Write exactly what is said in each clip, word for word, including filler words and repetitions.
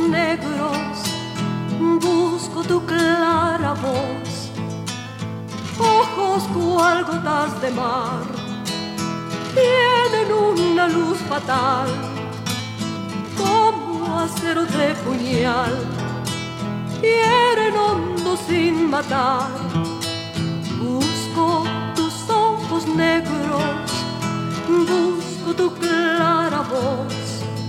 negros, busco tu clara voz. Ojos cual gotas de mar, tienen una luz fatal, como acero de puñal, hieren hondo sin matar. Busco tus ojos negros, busco tu clara voz.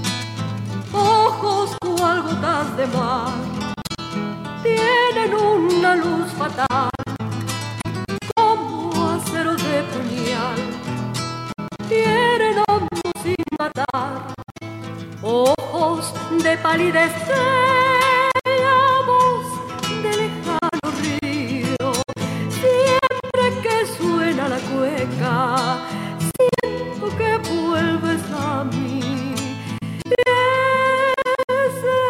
Ojos cual gotas de mar, tienen una luz fatal, como acero de puñal, hieren hondo sin matar. Ojos de palidez, voz de lejano río, siempre que suena la cueca, siento que vuelves a mí. Y ese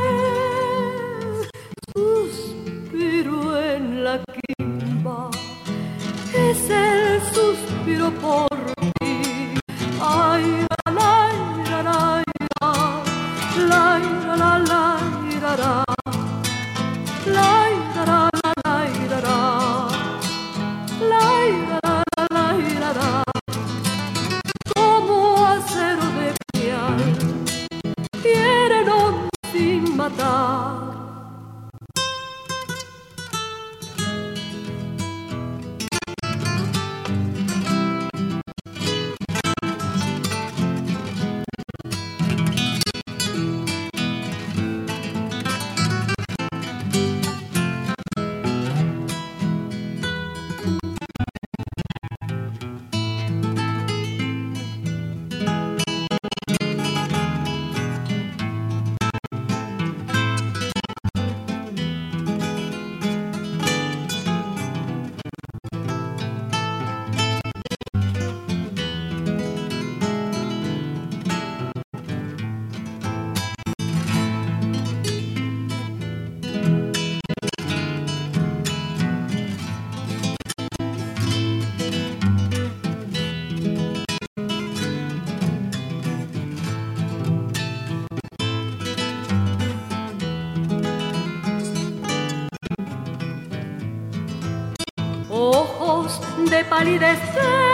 suspiro en la quimba es el suspiro por ti. Ay, la, la, la, la, la, la, la, la, la, la. Como acero de piel, hieren hondo sin matar. Ojos de palidez